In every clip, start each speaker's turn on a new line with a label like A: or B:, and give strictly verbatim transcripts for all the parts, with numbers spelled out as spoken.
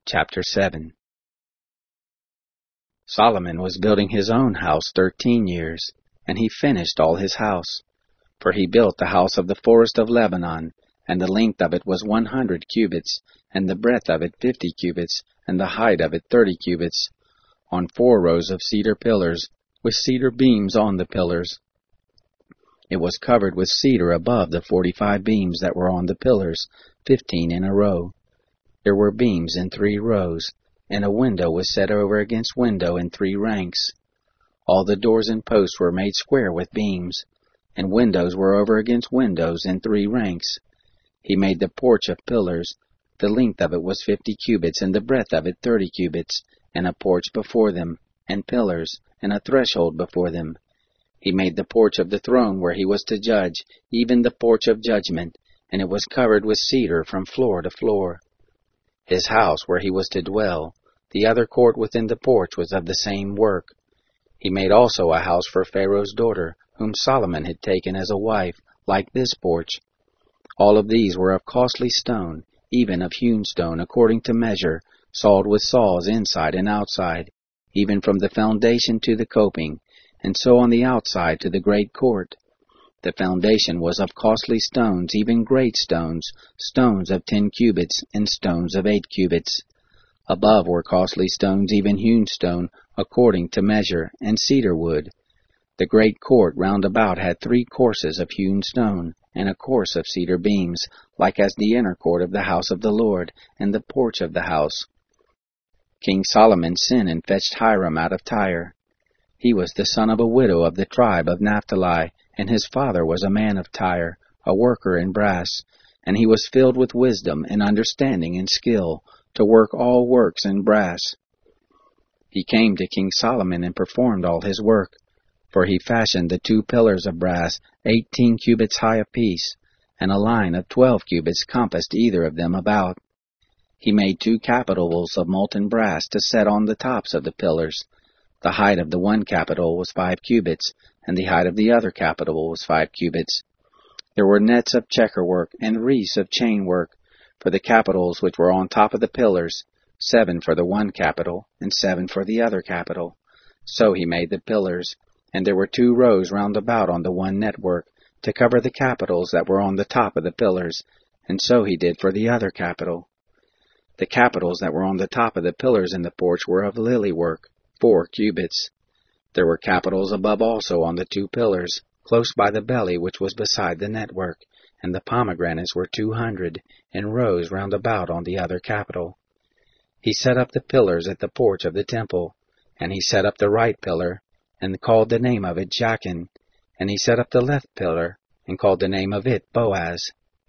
A: Chapter seven. Solomon was building his own house thirteen years, and he finished all his house. For he built the house of the forest of Lebanon, and the length of it was one hundred cubits, and the breadth of it fifty cubits, and the height of it thirty cubits, on four rows of cedar pillars, with cedar beams on the pillars. It was covered with cedar above the forty-five beams that were on the pillars, fifteen in a row. There were beams in three rows, and a window was set over against window in three ranks. All the doors and posts were made square with beams, and windows were over against windows in three ranks. He made the porch of pillars. The length of it was fifty cubits, and the breadth of it thirty cubits, and a porch before them, and pillars, and a threshold before them. He made the porch of the throne where he was to judge, even the porch of judgment, and it was covered with cedar from floor to floor. His house where he was to dwell, the other court within the porch, was of the same work. He made also a house for Pharaoh's daughter, whom Solomon had taken as a wife, like this porch. All of these were of costly stone, even of hewn stone, according to measure, sawed with saws inside and outside, even from the foundation to the coping, and so on the outside to the great court. The foundation was of costly stones, even great stones, stones of ten cubits, and stones of eight cubits. Above were costly stones, even hewn stone, according to measure, and cedar wood. The great court round about had three courses of hewn stone, and a course of cedar beams, like as the inner court of the house of the Lord, and the porch of the house. King Solomon sent and fetched Hiram out of Tyre. He was the son of a widow of the tribe of Naphtali, and his father was a man of Tyre, a worker in brass, and he was filled with wisdom and understanding and skill, to work all works in brass. He came to King Solomon and performed all his work, for he fashioned the two pillars of brass, eighteen cubits high apiece, and a line of twelve cubits compassed either of them about. He made two capitals of molten brass to set on the tops of the pillars. The height of the one capital was five cubits, and the height of the other capital was five cubits. There were nets of checker work and wreaths of chain work for the capitals which were on top of the pillars, seven for the one capital, and seven for the other capital. So he made the pillars, and there were two rows round about on the one network, to cover the capitals that were on the top of the pillars, and so he did for the other capital. The capitals that were on the top of the pillars in the porch were of lily work, four cubits. There were capitals above also on the two pillars, close by the belly which was beside the network, and the pomegranates were two hundred, in rows round about on the other capital. He set up the pillars at the porch of the temple, and he set up the right pillar, and called the name of it Jachin, and he set up the left pillar, and called the name of it Boaz.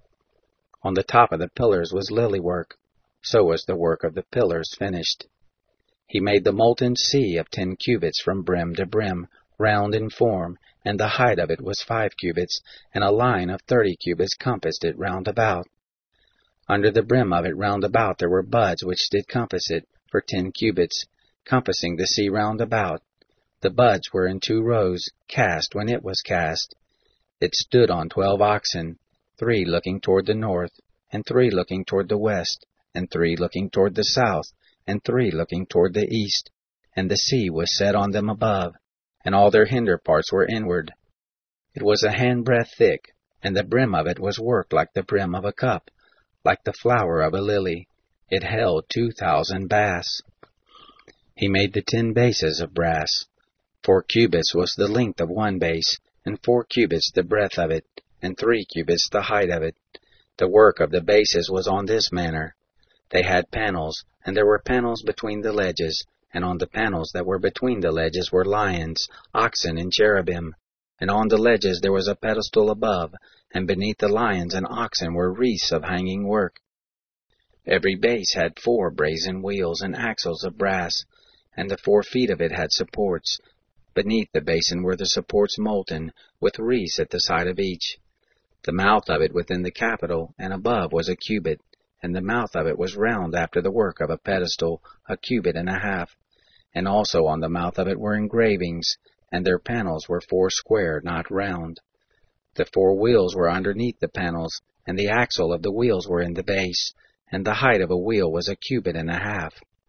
A: On the top of the pillars was lily work, so was the work of the pillars finished. He made the molten sea of ten cubits from brim to brim, round in form, and the height of it was five cubits, and a line of thirty cubits compassed it round about. Under the brim of it round about there were buds which did compass it, for ten cubits, compassing the sea round about. The buds were in two rows, cast when it was cast. It stood on twelve oxen, three looking toward the north, and three looking toward the west, and three looking toward the south, and three looking toward the east, and the sea was set on them above, and all their hinder parts were inward. It was a handbreadth thick, and the brim of it was worked like the brim of a cup, like the flower of a lily. It held two thousand baths. He made the ten bases of brass. Four cubits was the length of one base, and four cubits the breadth of it, and three cubits the height of it. The work of the bases was on this manner. They had panels, and there were panels between the ledges, and on the panels that were between the ledges were lions, oxen, and cherubim. And on the ledges there was a pedestal above, and beneath the lions and oxen were wreaths of hanging work. Every base had four brazen wheels and axles of brass, and the four feet of it had supports. Beneath the basin were the supports molten, with wreaths at the side of each. The mouth of it within the capital and above was a cubit, and the mouth of it was round after the work of a pedestal, a cubit and a half. And also on the mouth of it were engravings, and their panels were four square, not round. The four wheels were underneath the panels, and the axle of the wheels were in the base, and the height of a wheel was a cubit and a half.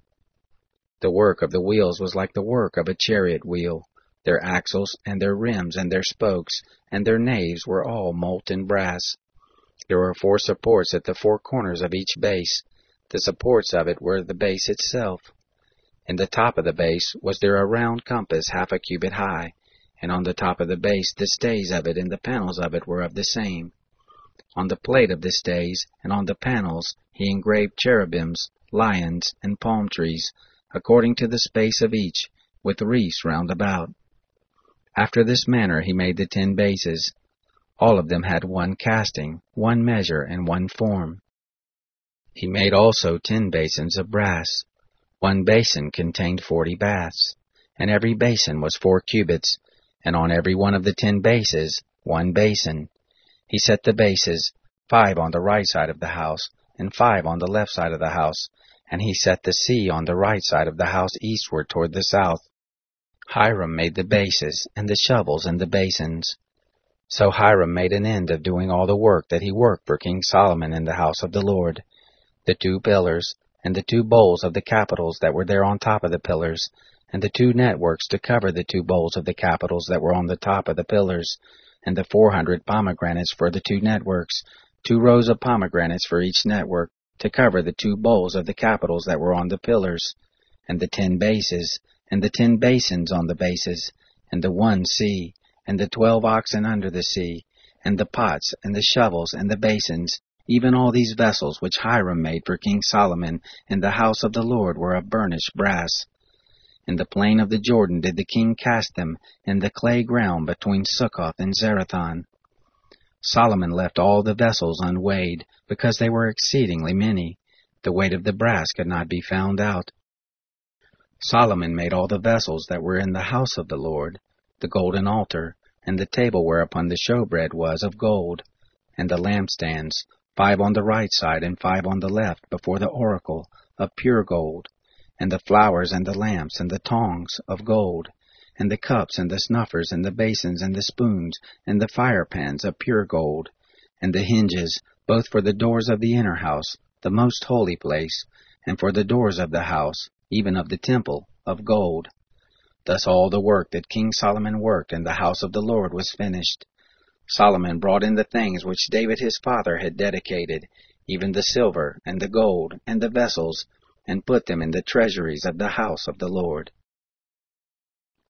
A: The work of the wheels was like the work of a chariot wheel. Their axles, and their rims, and their spokes, and their naves were all molten brass. There were four supports at the four corners of each base. The supports of it were the base itself. In the top of the base was there a round compass half a cubit high, and on the top of the base the stays of it and the panels of it were of the same. On the plate of the stays and on the panels he engraved cherubims, lions, and palm trees, according to the space of each, with wreaths round about. After this manner he made the ten bases. All of them had one casting, one measure, and one form. He made also ten basins of brass. One basin contained forty baths, and every basin was four cubits, and on every one of the ten bases one basin. He set the bases, five on the right side of the house, and five on the left side of the house, and he set the sea on the right side of the house eastward toward the south. Hiram made the bases, and the shovels, and the basins. So Hiram made an end of doing all the work that he worked for King Solomon in the house of the Lord, the two pillars, and the two bowls of the capitals that were there on top of the pillars, and the two networks to cover the two bowls of the capitals that were on the top of the pillars, and the four hundred pomegranates for the two networks, two rows of pomegranates for each network, to cover the two bowls of the capitals that were on the pillars, and the ten bases, and the ten basins on the bases, and the one sea, and the twelve oxen under the sea, and the pots, and the shovels, and the basins, even all these vessels which Hiram made for King Solomon in the house of the Lord were of burnished brass. In the plain of the Jordan did the king cast them, in the clay ground between Succoth and Zerathon. Solomon left all the vessels unweighed, because they were exceedingly many. The weight of the brass could not be found out. Solomon made all the vessels that were in the house of the Lord, the golden altar, and the table whereupon the showbread was of gold, and the lampstands, five on the right side and five on the left before the oracle, of pure gold, and the flowers and the lamps and the tongs of gold, and the cups and the snuffers and the basins and the spoons and the firepans of pure gold, and the hinges, both for the doors of the inner house, the most holy place, and for the doors of the house, even of the temple, of gold. Thus all the work that King Solomon worked in the house of the Lord was finished. Solomon brought in the things which David his father had dedicated, even the silver and the gold and the vessels, and put them in the treasuries of the house of the Lord.